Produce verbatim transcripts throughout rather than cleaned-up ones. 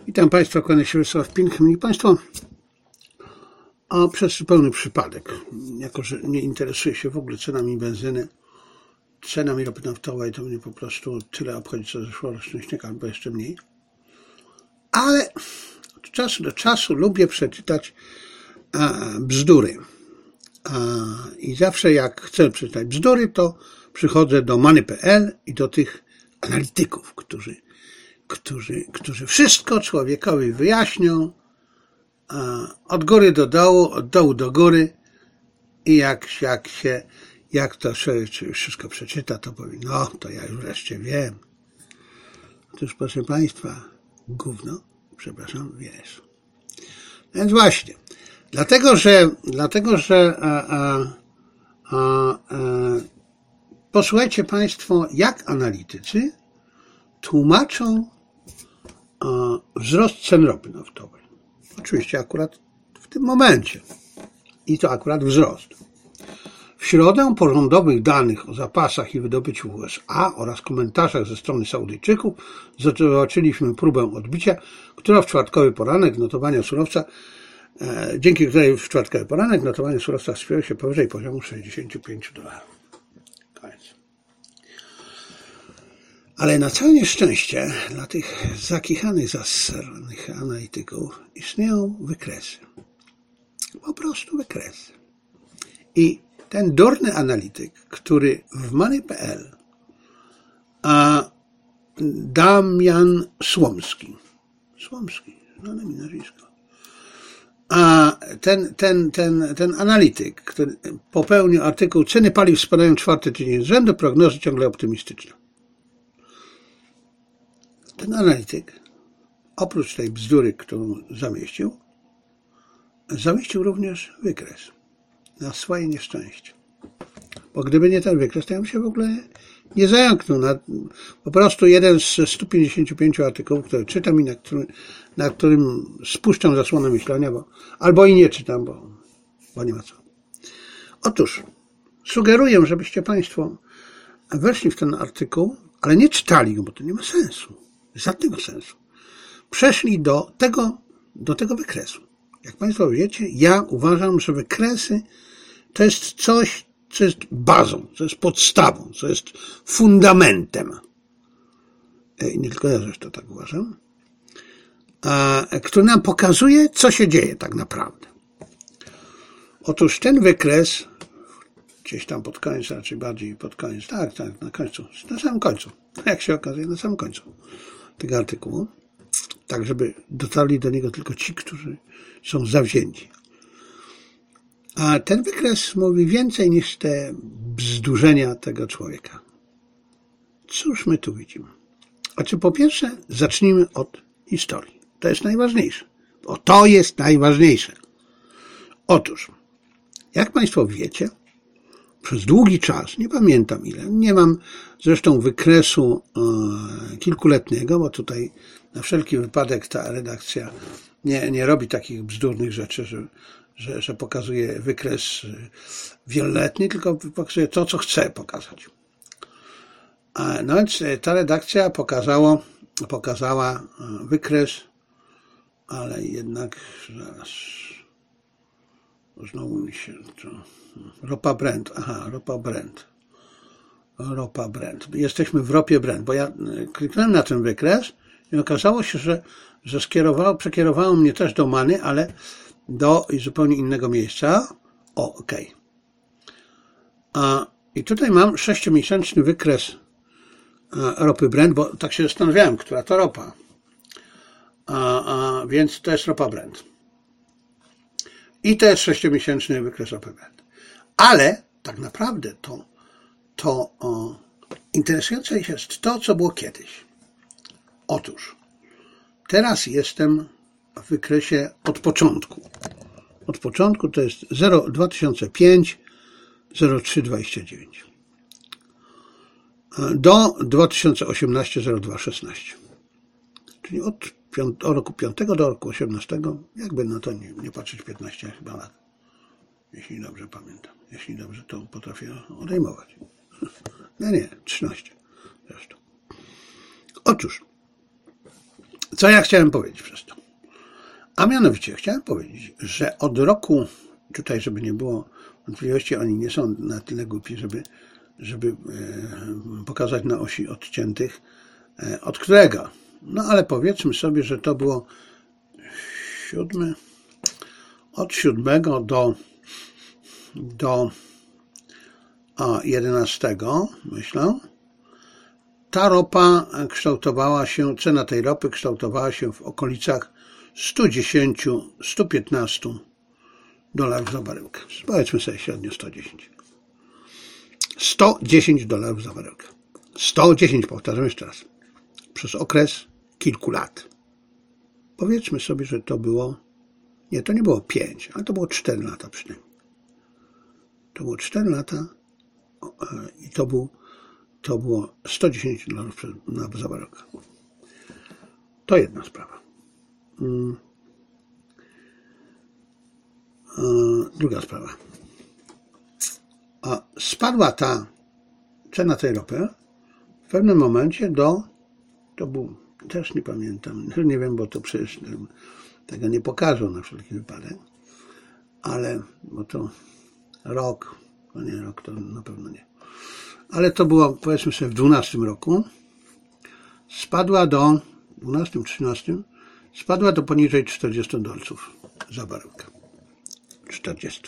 Witam Państwa, kłaniam się Wiesław Pink. Szanowni Państwo, a przez zupełny przypadek, jako że nie interesuję się w ogóle cenami benzyny, cenami ropy naftowej, to mnie po prostu tyle obchodzi co zeszłoroczny śnieg, albo jeszcze mniej. Ale od czasu do czasu lubię przeczytać a, bzdury. A, I zawsze jak chcę przeczytać bzdury, to przychodzę do money kropka p l i do tych analityków, którzy Którzy, którzy wszystko człowiekowi wyjaśnią a od góry do dołu, od dołu do góry i jak, jak się, jak to się wszystko przeczyta, to powie, no to ja już wreszcie wiem. Otóż proszę Państwa, gówno, przepraszam, wiesz. Więc właśnie, dlatego, że, dlatego, że a, a, a, a, posłuchajcie Państwo, jak analitycy tłumaczą wzrost cen ropy naftowej. Oczywiście akurat w tym momencie. I to akurat wzrost. W środę po rządowych danych o zapasach i wydobyciu w U S A oraz komentarzach ze strony Saudyjczyków zobaczyliśmy próbę odbicia, która w czwartkowy poranek notowania surowca, e, dzięki której w czwartkowy poranek notowania surowca wspięło się powyżej poziomu sześćdziesięciu pięciu dolarów. Koniec. Ale na całe nieszczęście dla tych zakichanych, zasranych analityków istnieją wykresy. Po prostu wykresy. I ten durny analityk, który w money kropka p l, a Damian Słomski, Słomski, znane mi nazwisko, a ten, ten, ten, ten analityk, który popełnił artykuł Ceny paliw spadają czwarty tydzień z rzędu, prognozy ciągle optymistyczne. Ten analityk, oprócz tej bzdury, którą zamieścił, zamieścił również wykres na swoje nieszczęście. Bo gdyby nie ten wykres, to ja bym się w ogóle nie zająknął. Na, po prostu jeden z stu pięćdziesięciu pięciu artykułów, które czytam i na którym, na którym spuszczam zasłonę myślenia, bo, albo i nie czytam, bo, bo nie ma co. Otóż sugeruję, żebyście Państwo weszli w ten artykuł, ale nie czytali go, bo to nie ma sensu. Żadnego sensu. Przeszli do tego, do tego wykresu. Jak Państwo wiecie, ja uważam, że wykresy to jest coś, co jest bazą, co jest podstawą, co jest fundamentem. I nie tylko ja zresztą tak uważam. A, który nam pokazuje, co się dzieje tak naprawdę. Otóż ten wykres, gdzieś tam pod koniec, raczej bardziej pod koniec, tak, tak, na końcu, na samym końcu, jak się okazuje, na samym końcu tego artykułu, tak żeby dotarli do niego tylko ci, którzy są zawzięci. A ten wykres mówi więcej niż te bzdurzenia tego człowieka. Cóż my tu widzimy? Znaczy, po pierwsze, zacznijmy od historii. To jest najważniejsze. Bo to jest najważniejsze. Otóż, jak Państwo wiecie, przez długi czas, nie pamiętam ile, nie mam zresztą wykresu e, kilkuletniego, bo tutaj na wszelki wypadek ta redakcja nie, nie robi takich bzdurnych rzeczy, że, że, że pokazuje wykres wieloletni, tylko pokazuje to, co chce pokazać. A, no więc ta redakcja pokazało, pokazała wykres, ale jednak zaraz znowu mi się to... Ropa Brent, aha, ropa Brent. Ropa Brent. Jesteśmy w ropie Brent, bo ja kliknąłem na ten wykres i okazało się, że, że skierowało, przekierowało mnie też do Many, ale do zupełnie innego miejsca. O, okej. Okay. I tutaj mam sześciomiesięczny wykres ropy Brent, bo tak się zastanawiałem, która to ropa. A, a, więc to jest ropa Brent. I to jest sześciomiesięczny wykres ropy Brent. Ale tak naprawdę to, to o, interesujące jest to, co było kiedyś. Otóż teraz jestem w wykresie od początku. Od początku to jest dwa tysiące piąty, zero trzy dwadzieścia dziewięć do dwa tysiące osiemnasty, zero dwa szesnaście. Czyli od, piąt, od roku piątego do roku osiemnastego, jakby na to nie, nie patrzeć, piętnaście chyba lat. Jeśli dobrze pamiętam. Jeśli dobrze, to potrafię odejmować. No nie, trzynaście zresztą. Otóż, Co ja chciałem powiedzieć przez to? A mianowicie chciałem powiedzieć, że od roku, tutaj żeby nie było wątpliwości, oni nie są na tyle głupi, żeby, żeby pokazać na osi odciętych, od którego. No ale powiedzmy sobie, że to było siódmy, od siódmego do, do a, jedenastego, myślę, ta ropa kształtowała się, cena tej ropy kształtowała się w okolicach sto dziesięć do stu piętnastu dolarów za baryłkę. Powiedzmy sobie średnio sto dziesięć. sto dziesięć dolarów za baryłkę. sto dziesięć, powtarzam jeszcze raz. Przez okres kilku lat. Powiedzmy sobie, że to było, nie, to nie było pięć, ale to było cztery lata przynajmniej. To było cztery lata i to, był, to było sto dziesięć dolarów za baryłkę. To jedna sprawa. Druga sprawa. A spadła ta cena tej ropy w pewnym momencie do, to był, też nie pamiętam, nie wiem, bo to przecież tego nie pokażą na wszelki wypadek, ale, bo to rok, no nie rok, to na pewno nie. Ale to było, powiedzmy sobie, w dwunastym roku, spadła do, dwunastym, trzynastym, spadła do poniżej czterdziestu dolców za baryłkę. czterdzieści.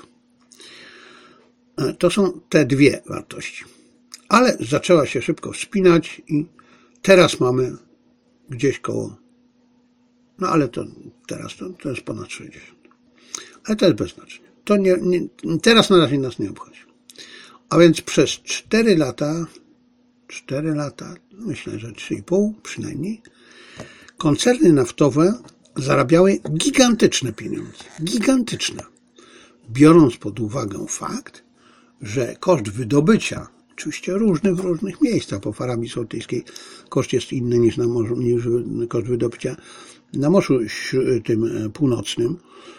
To są te dwie wartości. Ale zaczęła się szybko wspinać i teraz mamy gdzieś koło, no ale to teraz to, to jest ponad sześćdziesiąt. Ale to jest beznacznie. To nie, nie, teraz na razie nas nie obchodzi. A więc przez cztery lata, cztery lata, myślę, że trzy i pół przynajmniej, koncerny naftowe zarabiały gigantyczne pieniądze. Gigantyczne. Biorąc pod uwagę fakt, że koszt wydobycia, oczywiście różny w różnych miejscach, po w Arabii Saudyjskiej koszt jest inny niż, na morzu, niż koszt wydobycia na Morzu tym Północnym,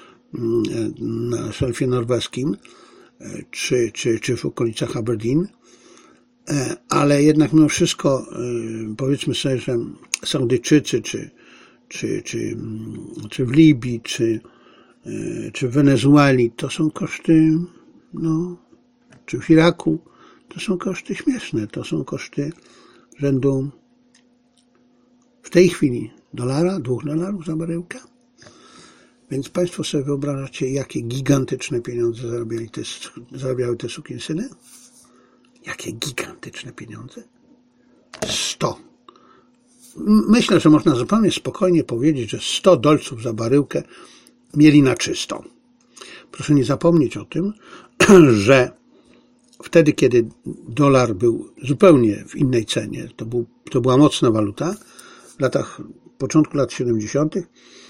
na szelfie norweskim, czy, czy, czy w okolicach Aberdeen, ale jednak mimo wszystko powiedzmy sobie, że Saudyjczycy, czy, czy, czy, czy w Libii, czy, czy w Wenezueli, to są koszty, no, czy w Iraku, to są koszty śmieszne, to są koszty rzędu w tej chwili dolara, dwóch dolarów za baryłkę. Więc Państwo sobie wyobrażacie, jakie gigantyczne pieniądze zarabiali te, zarabiały te sukinsyny? Jakie gigantyczne pieniądze? sto. Myślę, że można zupełnie spokojnie powiedzieć, że sto dolców za baryłkę mieli na czysto. Proszę nie zapomnieć o tym, że wtedy, kiedy dolar był zupełnie w innej cenie, to, był, to była mocna waluta, w latach, początku lat siedemdziesiątych,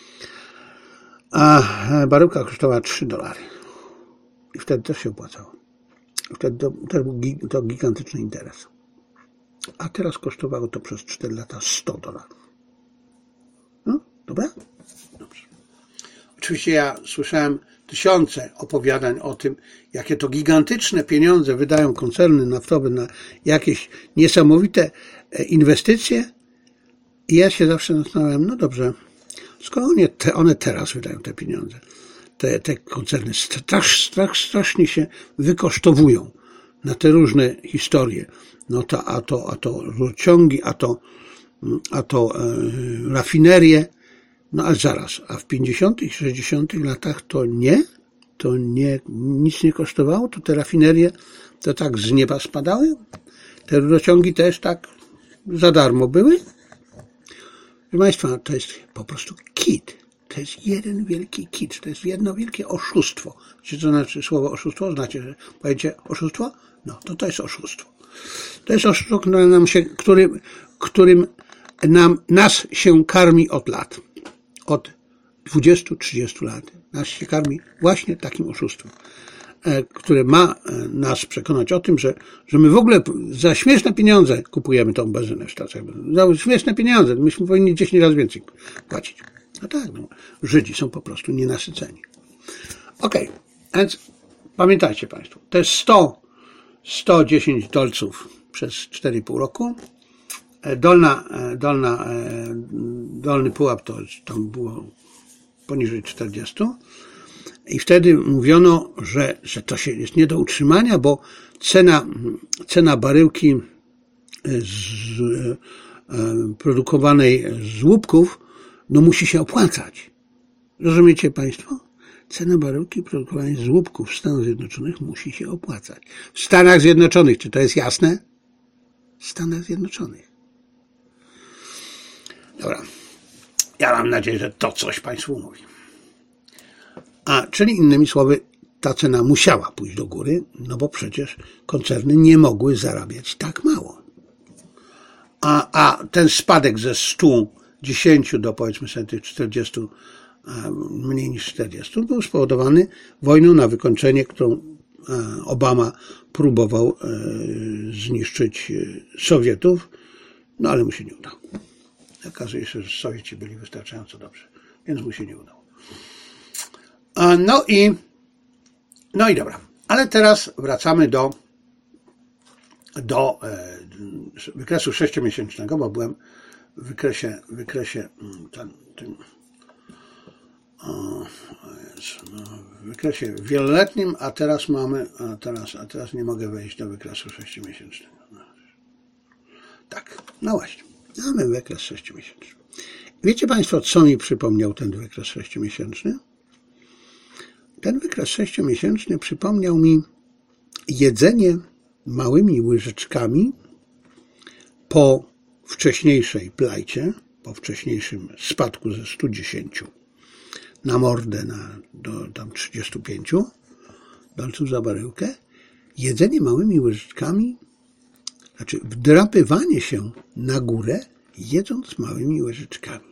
a baryłka kosztowała trzy dolary. I wtedy też się opłacało. Wtedy to, też był to gigantyczny interes. A teraz kosztowało to przez cztery lata sto dolarów. No, dobra? Dobrze. Oczywiście ja słyszałem tysiące opowiadań o tym, jakie to gigantyczne pieniądze wydają koncerny naftowe na jakieś niesamowite inwestycje. I ja się zawsze zastanawiam, no dobrze, skoro one, te, one teraz wydają te pieniądze, te, te koncerny strasz, strasz, strasznie się wykosztowują na te różne historie, no to, a to, a to rurociągi, a to, a to e, rafinerie, no a zaraz, a w pięćdziesiątych, sześćdziesiątych latach to nie, to nie, nic nie kosztowało, to te rafinerie to tak z nieba spadały, te rurociągi też tak za darmo były. Proszę Państwa, to jest po prostu kit. To jest jeden wielki kit. To jest jedno wielkie oszustwo. Wiecie, co znaczy słowo oszustwo? Znacie, że powiecie oszustwo? No, to to jest oszustwo. To jest oszustwo, które nam się, którym, którym nam, nas się karmi od lat. Od dwudziestu trzydziestu lat. Nas się karmi właśnie takim oszustwem, które ma nas przekonać o tym, że, że my w ogóle za śmieszne pieniądze kupujemy tą benzynę w stacjach. Za śmieszne pieniądze. Myśmy powinni dziesięć razy więcej płacić. No tak, no. Żydzi są po prostu nienasyceni. Okej, okay. Więc pamiętajcie Państwo, to jest sto, sto dziesięć dolców przez cztery i pół roku, dolna, dolna, dolny pułap to tam było poniżej czterdziestu i wtedy mówiono, że, że to się jest nie do utrzymania, bo cena, cena baryłki z, produkowanej z łupków no musi się opłacać. Rozumiecie Państwo? Cena baryłki produkowanej z łupków w Stanach Zjednoczonych musi się opłacać. W Stanach Zjednoczonych, czy to jest jasne? W Stanach Zjednoczonych. Dobra. Ja mam nadzieję, że to coś Państwu mówi. A, czyli innymi słowy, ta cena musiała pójść do góry, no bo przecież koncerny nie mogły zarabiać tak mało. A, a ten spadek ze stu dziesięciu do powiedzmy sobie tych czterdziestu, mniej niż czterdziestu, był spowodowany wojną na wykończenie, którą Obama próbował zniszczyć Sowietów, no ale mu się nie udało. Okazuje się, że Sowieci byli wystarczająco dobrzy, więc mu się nie udało. No i, no i dobra. Ale teraz wracamy do, do wykresu sześciomiesięcznego, bo byłem w wykresie, wykresie ten, tym, o, no, w wykresie wieloletnim, a teraz mamy, a teraz, a teraz nie mogę wejść do wykresu sześciomiesięcznego. No. Tak, no właśnie. Mamy wykres sześciomiesięczny. Wiecie Państwo, co mi przypomniał ten wykres sześciomiesięczny? Ten wykres sześciomiesięczny przypomniał mi jedzenie małymi łyżeczkami po wcześniejszej plajcie, po wcześniejszym spadku ze stu dziesięciu na mordę na, do tam trzydziestu pięciu dolców za baryłkę. Jedzenie małymi łyżeczkami, znaczy wdrapywanie się na górę, jedząc małymi łyżeczkami.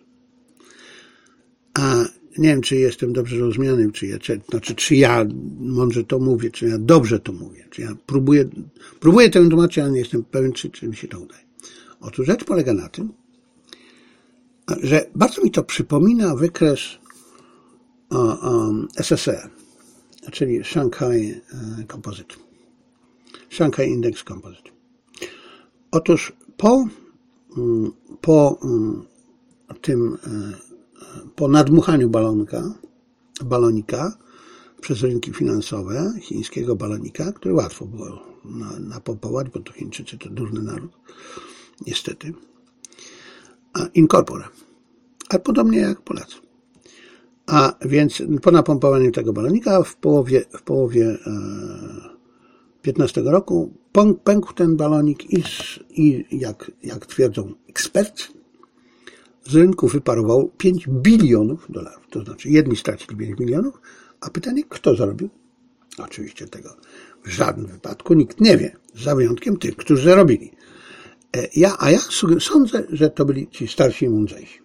A nie wiem, czy jestem dobrze rozumiany, czy ja, czy, znaczy, czy ja mądrze to mówię, czy ja dobrze to mówię, czy ja próbuję, próbuję tę tłumaczyć, ale nie jestem pewien, czy, czy mi się to udaje. Otóż rzecz polega na tym, że bardzo mi to przypomina wykres um, S S E, czyli Shanghai Composite. Shanghai Index Composite. Otóż po, po tym, po nadmuchaniu balonka, balonika przez rynki finansowe, chińskiego balonika, który łatwo było napompować, bo to Chińczycy to durny naród, niestety, in corpore, ale podobnie jak Polacy. A więc po napompowaniu tego balonika w połowie, w połowie piętnastego roku pękł ten balonik i, i jak, jak twierdzą eksperci, z rynku wyparowało pięć bilionów dolarów. To znaczy jedni stracili pięć milionów, a pytanie, kto zarobił? Oczywiście tego w żadnym wypadku nikt nie wie, za wyjątkiem tych, którzy zarobili. Ja, a ja sądzę, że to byli ci starsi i mądrzejsi.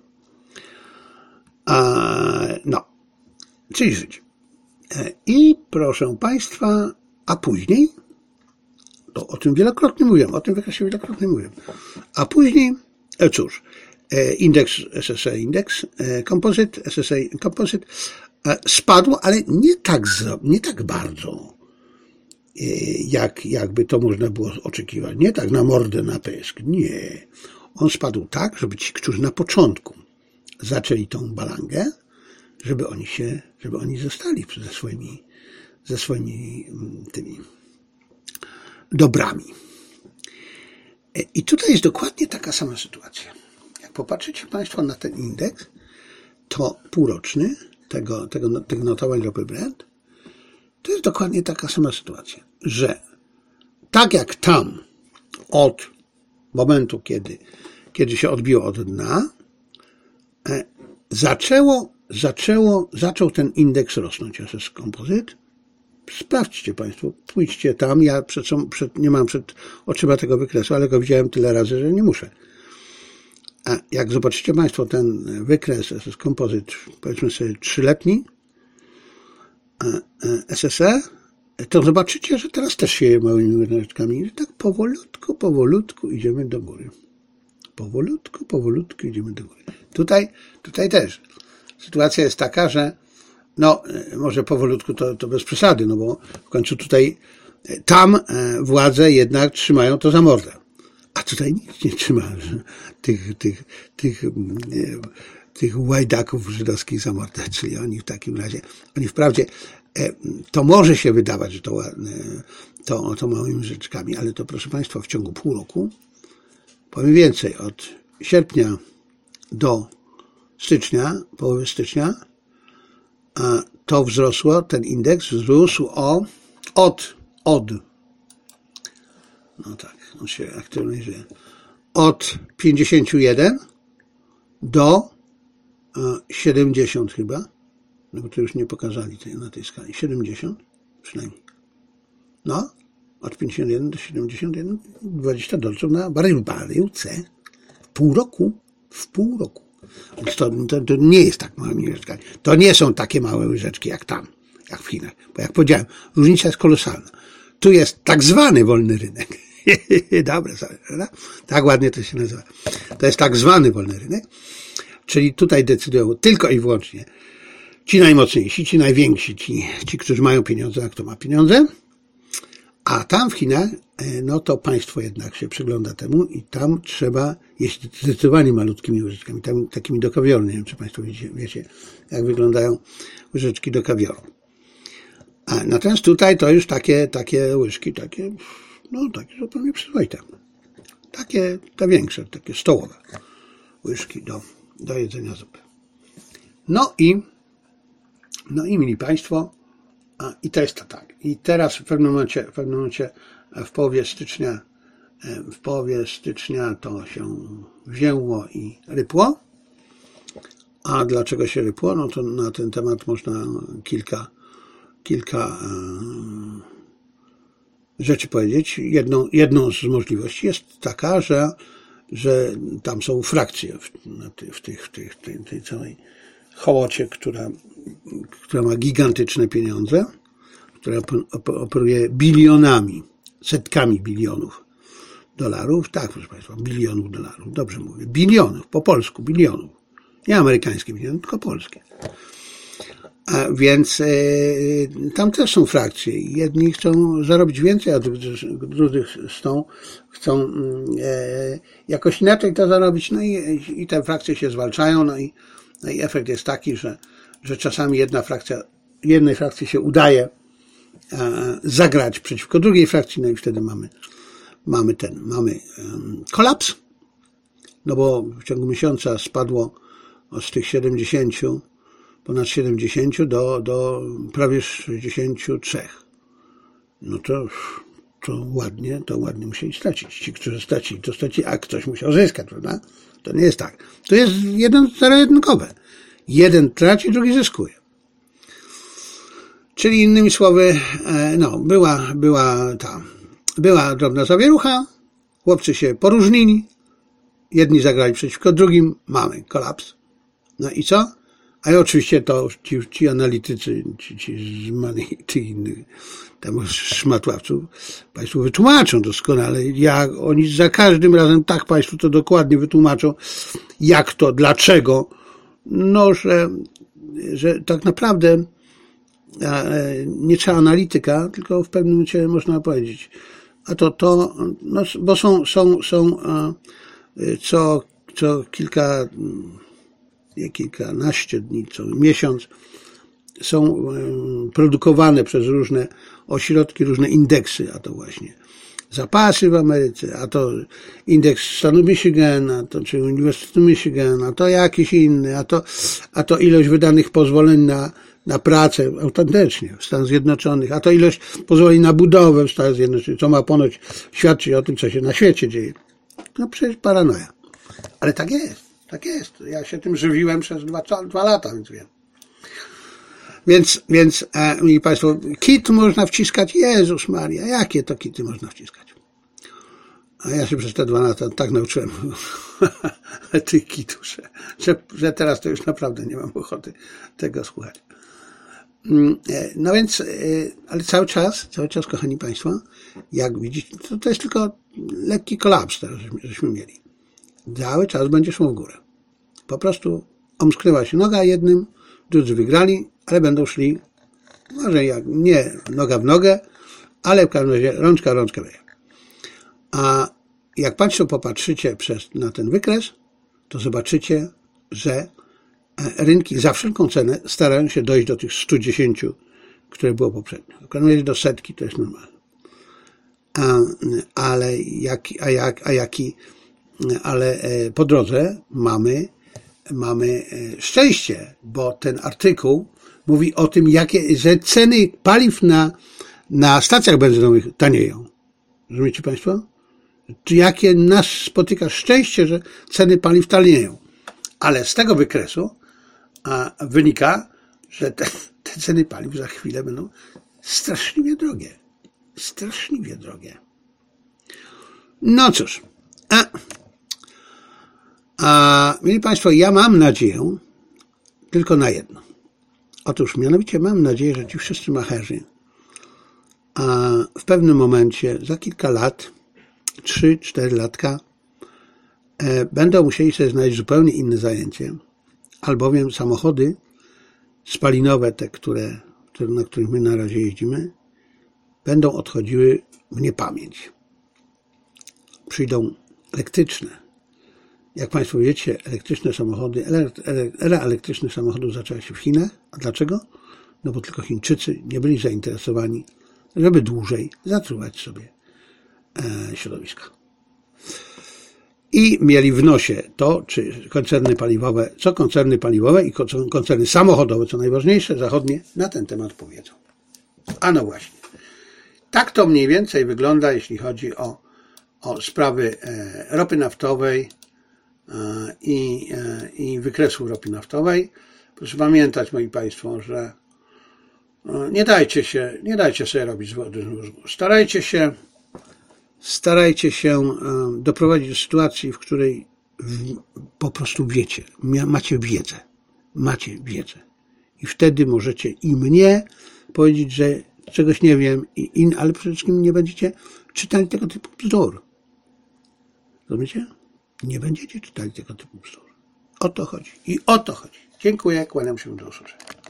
A, no, czyli Żydzi. I proszę Państwa, a później, to o tym wielokrotnie mówiłem, o tym wykresie wielokrotnie mówiłem, a później, cóż, indeks S S E, indeks Composite, S S E Composite spadł, ale nie tak, nie tak bardzo, jak, jakby to można było oczekiwać. Nie tak na mordę, na pysk. Nie. On spadł tak, żeby ci, którzy na początku zaczęli tą balangę, żeby oni się, żeby oni zostali ze swoimi, ze swoimi tymi dobrami. I tutaj jest dokładnie taka sama sytuacja. Jak popatrzycie Państwo na ten indeks, to półroczny tego, tego, tych notowań ropy Brent, to jest dokładnie taka sama sytuacja, że tak jak tam od momentu, kiedy, kiedy się odbiło od dna, zaczęło, zaczęło, zaczął ten indeks rosnąć, S S Composite. Sprawdźcie Państwo, pójdźcie tam, ja przed, przed, nie mam przed oczyma tego wykresu, ale go widziałem tyle razy, że nie muszę. A jak zobaczycie Państwo ten wykres S S Composite, powiedzmy sobie trzyletni, S S E, to zobaczycie, że teraz też się je małymi łyżeczkami i tak powolutku, powolutku idziemy do góry. Powolutku, powolutku idziemy do góry. Tutaj, tutaj też sytuacja jest taka, że no, może powolutku to, to bez przesady, no bo w końcu tutaj tam władze jednak trzymają to za mordę. A tutaj nikt nie trzyma tych, tych, tych, nie, tych łajdaków żydowskich za mordę, czyli oni w takim razie, oni wprawdzie, to może się wydawać, że to ładne, to, to małymi rzeczkami, ale to, proszę Państwa, w ciągu pół roku, powiem więcej, od sierpnia do stycznia, połowy stycznia, a to wzrosło, ten indeks wzrósł o, od, od, no tak, on się aktualizuje, od pięćdziesiąt jeden do siedemdziesiąt chyba, no bo to już nie pokazali tej, na tej skali, siedemdziesiąt przynajmniej. No, od pięćdziesiąt jeden do siedemdziesiąt jeden, dwadzieścia dolców na barył, baryłce, w pół roku, w pół roku. Więc to, to, to nie jest tak małymi łyżeczkami. To nie są takie małe łyżeczki jak tam, jak w Chinach. Bo jak powiedziałem, różnica jest kolosalna. Tu jest tak zwany wolny rynek. Dobre sobie, prawda? Tak ładnie to się nazywa. To jest tak zwany wolny rynek. Czyli tutaj decydują tylko i wyłącznie ci najmocniejsi, ci najwięksi, ci, ci którzy mają pieniądze, a kto ma pieniądze. A tam w Chinach, no to państwo jednak się przygląda temu i tam trzeba jeść zdecydowanie malutkimi łyżeczkami, tam, takimi do kawioru. Nie wiem, czy Państwo wiecie, wiecie, jak wyglądają łyżeczki do kawioru. A natomiast tutaj to już takie, takie łyżki, takie, no takie zupełnie przyzwoite. Takie, te większe, takie stołowe łyżki do, do jedzenia zupy. No i, no i mili Państwo, a, i to jest to tak. I teraz w pewnym momencie, w pewnym momencie w połowie stycznia, w połowie stycznia to się wzięło i rypło. A dlaczego się rypło? No to na ten temat można kilka, kilka e, rzeczy powiedzieć. Jedną, jedną z możliwości jest taka, że, że tam są frakcje w, w, tych, w tych, tej, tej całej hołocie, która, która ma gigantyczne pieniądze, która operuje bilionami, setkami bilionów dolarów. Tak, proszę Państwa, bilionów dolarów. Dobrze mówię. Bilionów, po polsku, bilionów. Nie amerykańskie biliony, tylko polskie. A więc e, tam też są frakcje. Jedni chcą zarobić więcej, a drudzy chcą, chcą e, jakoś inaczej to zarobić. No i, i te frakcje się zwalczają. No i, no i efekt jest taki, że, że czasami jedna frakcja, jednej frakcji się udaje e, zagrać przeciwko drugiej frakcji. No i wtedy mamy, mamy ten, mamy e, kolaps. No bo w ciągu miesiąca spadło z tych siedemdziesięciu, ponad siedemdziesięciu do, do prawie sześćdziesięciu trzech. No to, to ładnie, to ładnie musieli stracić. Ci, którzy stracili, to stracili, a ktoś musiał zyskać, prawda? To nie jest tak. To jest jeden zero-jedynkowe. Jeden traci, drugi zyskuje. Czyli innymi słowy, no, była, była ta, była drobna zawierucha, chłopcy się poróżnili, jedni zagrali przeciwko drugim, mamy kolaps. No i co? A i oczywiście to ci, ci analitycy, ci, ci z Money, tych innych tam szmatławców Państwu wytłumaczą doskonale, jak oni za każdym razem tak Państwu to dokładnie wytłumaczą, jak to, dlaczego, no, że, że tak naprawdę nie trzeba analityka, tylko w pewnym momencie można powiedzieć, a to to, no, bo są, są, są co, co kilka nie kilkanaście dni, co miesiąc są produkowane przez różne ośrodki, różne indeksy, a to właśnie zapasy w Ameryce, a to indeks stanu Michigan, a to czy Uniwersytetu Michigan, a to jakiś inny, a to, a to ilość wydanych pozwoleń na, na pracę autentycznie w Stanach Zjednoczonych, a to ilość pozwoleń na budowę w Stanach Zjednoczonych, co ma ponoć świadczyć o tym, co się na świecie dzieje. No przecież paranoja. Ale tak jest. Tak jest. Ja się tym żywiłem przez dwa, dwa lata, więc wiem. Więc, więc, e, mili Państwo, kit można wciskać. Jezus Maria, jakie to kity można wciskać? A ja się przez te dwa lata tak nauczyłem tych kitów, że, że, że teraz to już naprawdę nie mam ochoty tego słuchać. No więc, e, ale cały czas, cały czas, kochani Państwo, jak widzicie, to, to jest tylko lekki kolaps teraz, żeśmy, żeśmy mieli. Cały czas będzie szło w górę. Po prostu omsknęła się noga jednym, drudzy wygrali, ale będą szli, może jak nie noga w nogę, ale w każdym razie rączka rączkę wyje. A jak Państwo popatrzycie przez, na ten wykres, to zobaczycie, że rynki za wszelką cenę starają się dojść do tych stu dziesięciu, które było poprzednio. Jak do setki, to jest normalne. A, ale, jak, a, jak, a jaki, ale po drodze mamy, mamy szczęście, bo ten artykuł mówi o tym, jakie, że ceny paliw na, na stacjach benzynowych tanieją. Rozumiecie Państwo? Czy jakie nas spotyka szczęście, że ceny paliw tanieją. Ale z tego wykresu a, wynika, że te, te ceny paliw za chwilę będą straszliwie drogie. Straszliwie drogie. No cóż. A, a mieli Państwo, ja mam nadzieję tylko na jedno. Otóż mianowicie mam nadzieję, że ci wszyscy macherzy a w pewnym momencie, za kilka lat, trzy, cztery latka, e, będą musieli sobie znaleźć zupełnie inne zajęcie, albowiem samochody spalinowe, te, które, na których my na razie jeździmy, będą odchodziły w niepamięć. Przyjdą elektryczne. Jak Państwo wiecie, elektryczne samochody, era elektrycznych samochodów zaczęła się w Chinach. A dlaczego? No bo tylko Chińczycy nie byli zainteresowani, żeby dłużej zatruwać sobie e, środowiska. I mieli w nosie to, czy koncerny paliwowe, co koncerny paliwowe i koncerny samochodowe, co najważniejsze, zachodnie, na ten temat powiedzą. A no właśnie. Tak to mniej więcej wygląda, jeśli chodzi o, o sprawy e, ropy naftowej e, i, e, i wykresu ropy naftowej. Proszę pamiętać, moi Państwo, że e, nie dajcie się, nie dajcie sobie robić z wody z mózgu. Starajcie się, starajcie się e, doprowadzić do sytuacji, w której w, po prostu wiecie, macie wiedzę, macie wiedzę. I wtedy możecie i mnie powiedzieć, że czegoś nie wiem, i in, ale przede wszystkim nie będziecie czytali tego typu bzdur. Rozumiecie? Nie będziecie czytali tego typu bzdur. O to chodzi. I o to chodzi. Dziękuję, kłaniam się, do usłyszenia.